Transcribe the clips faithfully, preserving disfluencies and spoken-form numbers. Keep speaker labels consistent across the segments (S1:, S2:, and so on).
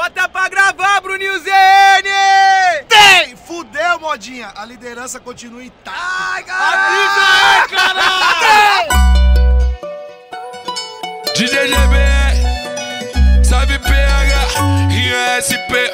S1: Bota pra gravar, Bruninho Zene!
S2: Tem! Fudeu, modinha. A liderança continua intacta.
S1: Ai, caralho!
S2: caralho!
S3: D J G B, sabe P H e S P.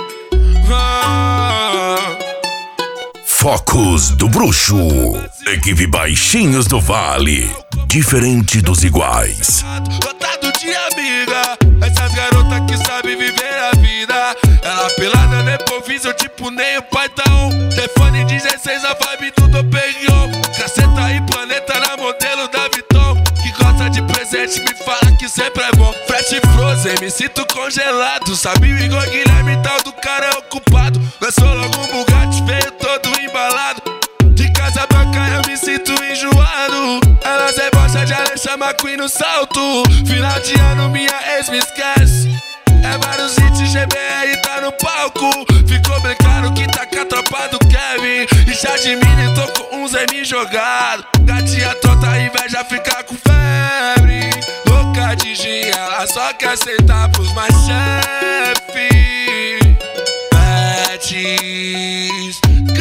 S3: Ah.
S4: Focos do Bruxo. Equipe Baixinhos do Vale. Diferente dos iguais.
S3: Lotado de amiga. Essas garotas que sabem viver a vida. Ela pelada, né, proviso, tipo nem o pai tá um. Telefone dezesseis, a vibe tudo pegou. Caceta e planeta na modelo da Viton. Que gosta de presente, me fala que sempre é bom. Fresh frozen, me sinto congelado. Sabe o Igor Guilherme, tal do cara é ocupado. Lançou logo um Bugatti feio, todo embalado. De casa branca eu me sinto enjoado. Elas é bosta de Alexa McQueen no salto. Final de ano minha ex me esquece. É vários hits, G B R tá no palco. Ficou bem claro que tá com a tropa do Kevin. E já de mini tô com uns M jogado. Gatinha tonta, inveja fica com febre. Louca de gin, ela só quer sentar pros mais chefe. Betis,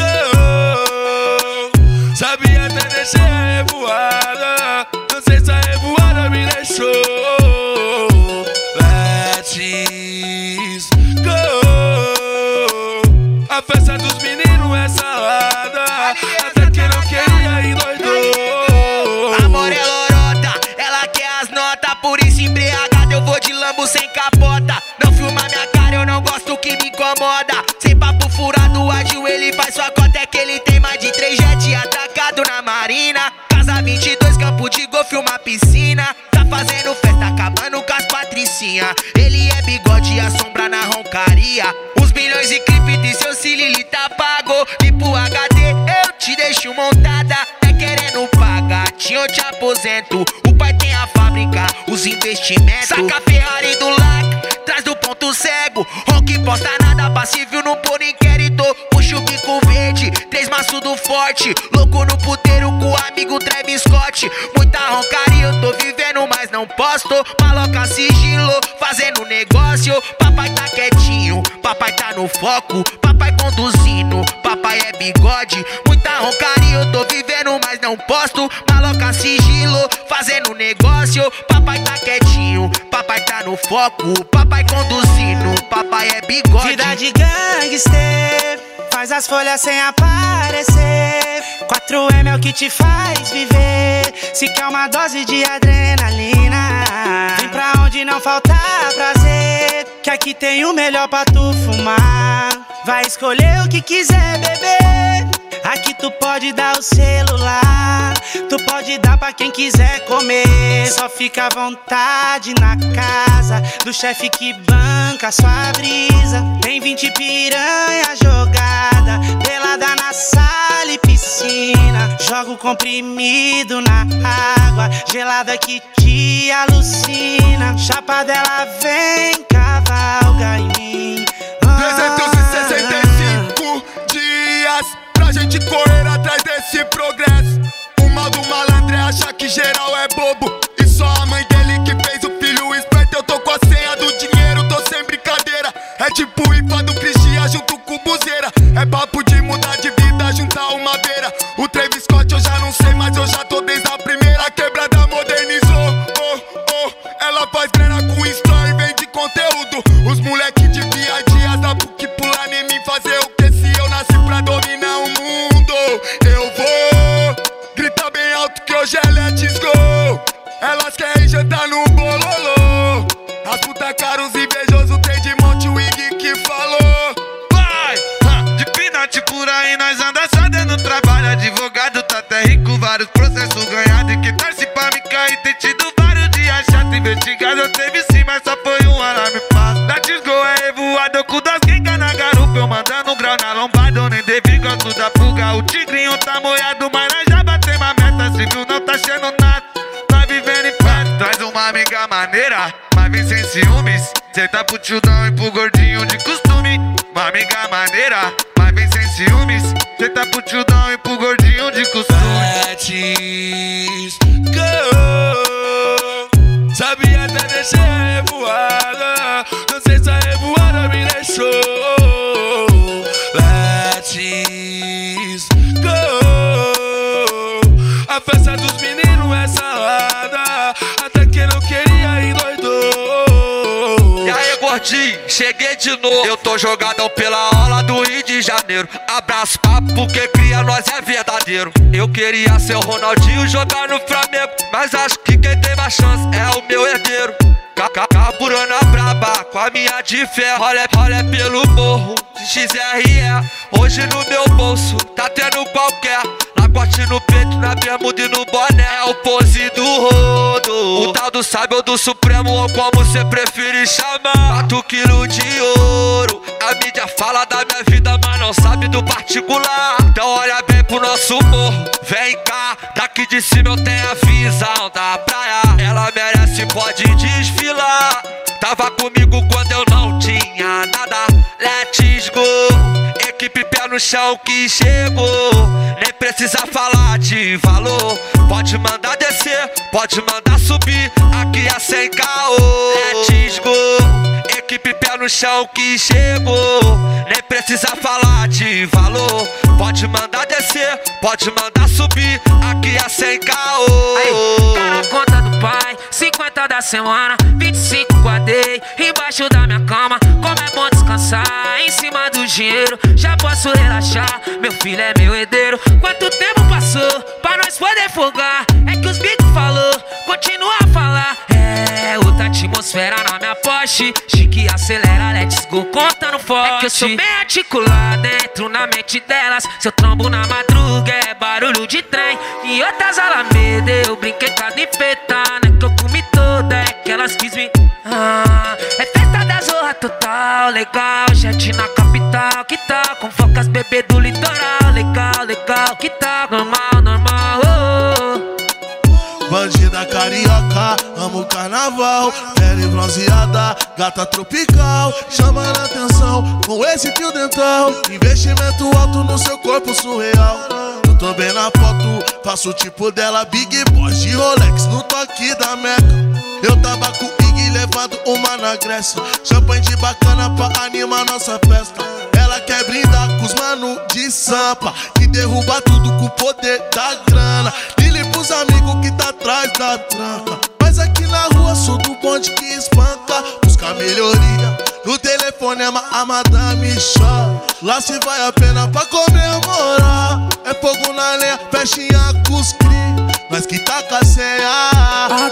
S3: go. Sabia até deixei a revoada. Não sei se a revoada me deixou. Betis, go. A festa dos meninos é salada. Até que não queria e doidou.
S5: Amor é lorota, ela quer as notas. Por isso embriagado eu vou de lambo sem capota. Não filma minha cara, eu não gosto que me incomoda. Sem papo furado, ajoelha e faz sua cota. É que ele tem mais de três jet atacado na marina. Casa vinte e dois, campo de golfe, uma piscina. Tá fazendo festa, acabando com as patricinha. Ele é bigode e a sombra na roncaria. Uns milhões de clipe de seu Cilili tá pago. E pro H D eu te deixo montada. É querendo pagar, eu te aposento. O pai tem a fábrica, os investimentos. Saca a Ferrari do lac, traz do ponto cego. Ronque posta nada passível, não pôr inquérito. Puxa o bico verde, três maço do forte. Louco no puteiro com o amigo Travis Scott. Muita roncaria, eu tô vivendo, mas não posto. Maloca sigilo, fazendo negócio. Papai tá quietinho, papai tá no foco. Papai conduzindo, papai é bigode. Muita roncaria, eu tô vivendo, mas não posto. Maloca sigilo, fazendo negócio. Papai tá quietinho, papai tá no foco. Papai conduzindo, papai é bigode.
S6: Vida de gangster, faz as folhas sem aparecer. quatro M é o que te faz viver. Se quer uma dose de adrenalina, vem pra onde não falta prazer. Que aqui tem o melhor pra tu fumar. Vai escolher o que quiser beber. Aqui tu pode dar o celular, tu pode dar pra quem quiser comer. Só fica à vontade na casa do chefe que banca sua brisa. Tem vinte piranha jogada, pelada na sala e piscina. Joga o comprimido na água gelada que te alucina. Chapa dela vem, cavalga em mim.
S3: trezentos e sessenta e cinco dias pra gente correr atrás desse progresso. O mal do malandro é achar que geral é bobo. E só a mãe dele que fez o filho esperto. Eu tô com a senha do dinheiro, tô sem brincadeira. É tipo o I F A do Cristian junto com o Buzeira. É papo de mudar de vida, juntar uma beira. O Travis Scott eu já não sei, mas eu já tô desde a primeira. Quebrada modernizou, oh, oh. Ela faz grana com story, vende conteúdo. Os moleque de viadias da P U C pular em mim, fazer o que se eu nasci pra dominar o mundo. Eu vou gritar bem alto que hoje é Let's Go. Elas querem jantar no bololô. As puta caros invejosos, tem de monte o Iggy que falou. Vai! De pinate por aí nós anda só dando trabalho. Advogado tá até rico, vários processos ganhados. E que torce pra me cair, tem tido vários dias chato. Investigado eu teve sim, mas só foi um alarme fácil. Let's Go é revoado, eu cu das quengas na garupa. Eu mandando um grau na lombada, eu nem devi, gosto da fuga. O tigrinho tá moiado, mas nós já batemos a meta. Se viu, não tá achando nada, tá vivendo em festa. Traz uma amiga maneira, mas vem sem ciúmes. Cê tá pro tildão e pro gordinho de costume. Uma amiga maneira, mas vem sem ciúmes. Cê tá pro tildão e pro gordinho de costume. Let's go. Sabia até deixei a revoada. Não sei se a revoada show. Let's go. A festa dos meninos é salada, até que não queria endoidou.
S5: E aí, gordinho, cheguei de novo. Eu tô jogadão pela aula do Rio de Janeiro. Abraço, papo, porque cria nós é verdadeiro. Eu queria ser o Ronaldinho jogar no Flamengo, mas acho que quem tem mais chance é o meu herdeiro. Carburando a braba com a minha de ferro. Olha, olha pelo morro de X R E. Hoje no meu bolso tá tendo qualquer lagote no peito, na bermuda e no boné. É o pose do rodo, o tal do sábio do Supremo, ou como cê preferir chamar. Quatro quilos de ouro, a mídia fala da minha vida, mas não sabe do particular. Então olha bem pro nosso morro, vem cá. Daqui de cima eu tenho a visão da praia. Ela merece, pode desfilar. Tava comigo quando eu não tinha nada. Let's go. Equipe pé no chão que chegou. Nem precisa falar de valor. Pode mandar descer, pode mandar subir. Aqui é sem caô. Let's go. Equipe pé no chão que chegou. Nem precisa falar de valor. Pode mandar descer, pode mandar subir. Aqui é sem caô.
S7: Aí, tá na conta do pai, cinquenta da semana, vinte e cinco guardei embaixo da minha cama. Como é bom descansar em cima do dinheiro. Já posso relaxar, meu filho é meu herdeiro. Quanto tempo passou pra nós poder folgar? É que os bicos falou, continua a falar. É outra atmosfera na minha Porsche. Chique acelera, let's go, contando forte. É que eu sou bem articulado, entro na mente delas. Seu trombo na madruga é barulho de trem. Em outras alameda eu brinquei com as enfeitadas. Não é que eu comi toda, é que elas quis me... Ah, é festa da zorra total, legal. Jet na capital, que tal? Com focas bebê do litoral, legal, legal, que tal? Normal, normal, oh.
S2: Bandida carioca, amo o carnaval. Pele bronzeada, gata tropical, chamando a atenção com esse fio dental. Investimento alto no seu corpo surreal. Eu tô bem na foto, faço o tipo dela. Big Boss de Rolex no toque da Meca. Eu tava com o Ig levando uma na Grécia. Champanhe de bacana pra animar nossa festa. Ela quer brindar com os mano de Sampa, que derruba tudo com o poder da grana. Lili pros amigos que tá atrás da tranca. Mas aqui na rua sou do bonde que espanca. Busca melhoria, no telefone a madame chora. Lá se vai a pena pra comemorar. É fogo na lenha, festinha com os cri. Nós que tá com a ceia.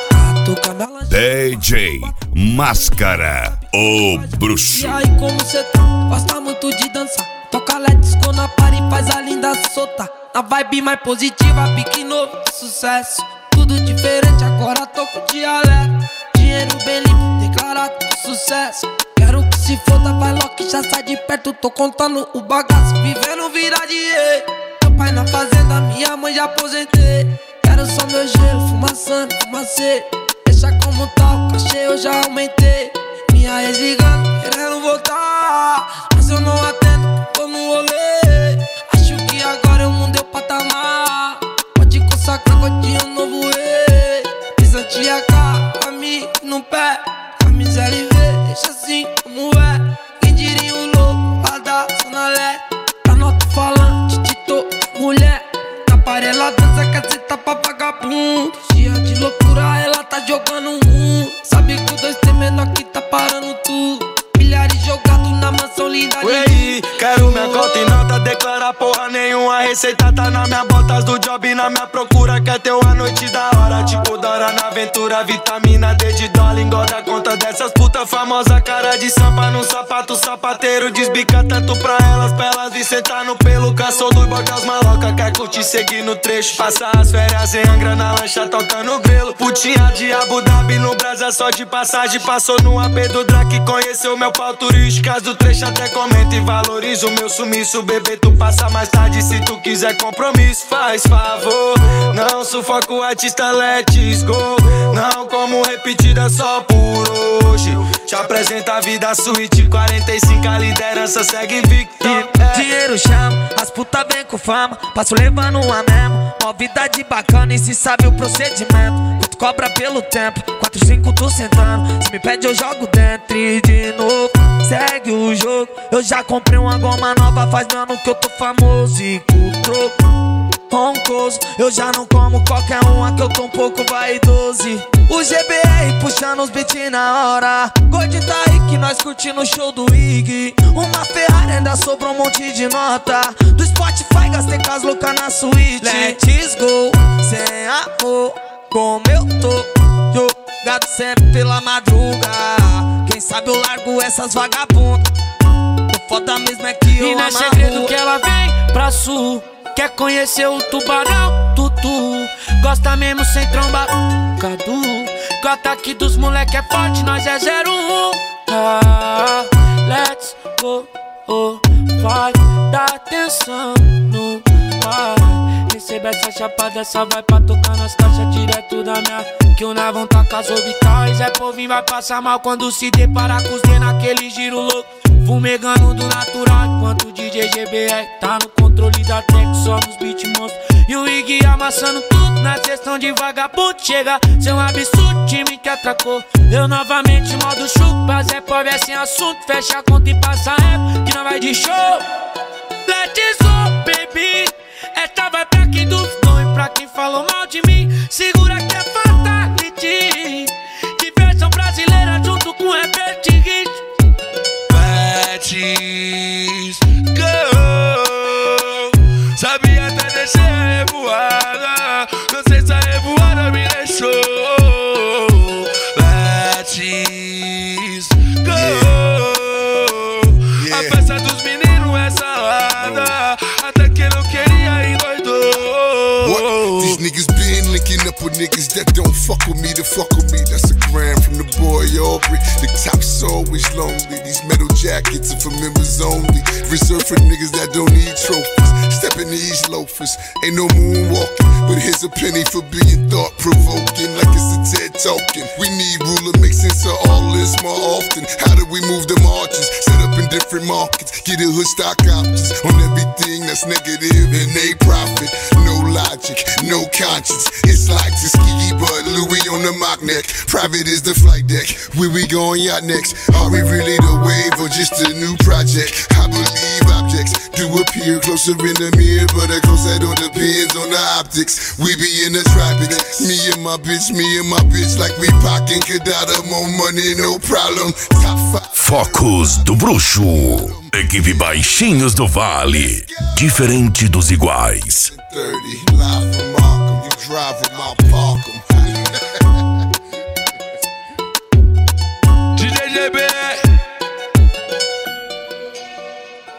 S4: D J Máscara, o bruxo.
S8: E aí, como cê tá? Gosta muito de dançar. Toca let's go na party, faz a linda soltar. Na vibe mais positiva, pique novo, sucesso. Tudo diferente, agora tô com dialeto. Dinheiro bem limpo, declarado, sucesso. Quero que se foda, vai logo que já sai de perto. Tô contando o bagaço, vivendo vida de rei. Meu pai na fazenda, minha mãe já aposentei. Quero só meu gelo, fumaçando, fumacê. Deixa como tá, o cachê eu já aumentei. Minha ex ligando, querendo voltar. Mas eu não atendo, tô no rolê. Acho que agora eu mudei o patamar. Pode consagrar, godinho novo rei. Pisante a cara, amigo no pé. Camisa L V, deixa assim como é. Quem diria um louco, lá da Zona Leste. Tá no alto-falante, Tito, mulher. Na parela dança, quer sentar pra vagabundo. Dia de loucura, ela tá jogando um. Sabe que o dois tem menor que tá parando tudo. Milhares jogados na mansão linda de
S9: Ué, quero minha conta e nota, declarar porra nenhuma. A receita tá na minha botas do job, na minha procura. Quer ter uma noite da hora, tipo Dora na aventura. Vitamina D de dólar, engorda conta dessas puta famosa. Cara de sampa no sapato, sapateiro desbica tanto pra elas, pra elas vir sentar no pelo. Cansou do bordel, as maloca, quer curtir, seguir no trecho. Passar as férias em Angra na lancha, tocando grelo. Putinha de Abu Dhabi no Brasa, só de passagem. Passou no A P do Drake, conheceu meu pau turístico. As do trecho até comenta e valoriza o meu sumiço. Bebê, tu passa mais tarde se tu quiser compromisso. Faz favor, não sufoca o artista, let's go. Não como repetida só por hoje. Te apresenta a vida suíte, quarenta e cinco a liderança segue invicta.
S8: é. Dinheiro chama, as puta vem com fama. Passo levando uma mesmo, uma vida de bacana e se sabe o procedimento. tu cobra pelo tempo. Quatro, cinco, tu sentando. Se me pede eu jogo dentro e de novo segue o jogo. Eu já comprei uma goma nova, faz um ano que eu tô famoso e com o troco roncoso. Eu já não como qualquer uma que eu tô um pouco vaidoso. O G B R puxando os beats na hora. Gordinho tá aí que nós curtindo o show do Iggy. Uma Ferrari ainda sobrou um monte de nota. Do Spotify gastei com as loucas na suíte. Let's go, sem amor, como eu tô jogado sempre pela madruga. Quem sabe eu largo essas vagabundas. O foda mesmo é que eu
S7: e não é
S8: amo
S7: segredo que ela vem pra sul. Quer conhecer o tubarão, tutu. Gosta mesmo sem tromba, Cadu. Que o ataque dos moleque é forte, nós é zero um. Ah, let's go, oh, vai, dá atenção no pai. Recebe essa chapada, essa vai pra tocar nas caixas direto da minha. Que o Navão tá com as orbitais. É povinho, vai passar mal quando se deparar com os D naquele giro louco. Fumegando do natural, enquanto o D J G B R tá no controle da tech, só nos beat monstros. E o Iggy amassando tudo na sessão de vagabundo. Chega, seu absurdo, time que atracou. Eu novamente modo chupa, Zé pobre é sem assunto. Fecha a conta e passa a época, que não vai de show. Let's go, baby. Esta vai pra quem duvidou e pra quem falou mal de mim. Segura que é fatality. Diversão brasileira junto com Herbert Hit.
S3: Let's go. Sabia até descer a revoada. Não sei se a revoada me deixou. Let's go. Yeah. A festa dos meninos é salada. Até quem não queria endoidou.
S10: What? These niggas been linking up with niggas that don't fuck with me to fuck with me. That's a gram from the boy Aubrey. The top's always lonely. These metal jackets are for members only. Reserved for niggas that don't need trophies. Stepping these loafers, ain't no moonwalking. But here's a penny for being thought-provoking. Like it's a TED talking. We need ruler, make sense of all this more often. How do we move the margins? Set up in different markets. Get a hood stock options on everything that's negative and they profit. No logic, no conscience. It's like Tuskegee, but Louis on the mock neck. Private is the flight deck. Where we going yacht next? Are we really the wave or just a new project? I believe objects do appear closer in the mirror, but of course that all depends on the optics. We be in the tropics. Me and my bitch, me and my bitch, like we pockin' Kadada, more money, no problem. Top five.
S4: Focos do Bruxo. Equipe Baixinhos do Vale. Diferente dos iguais.
S10: thirty, live from Markham, you drive with my Parkham.
S3: D J G B R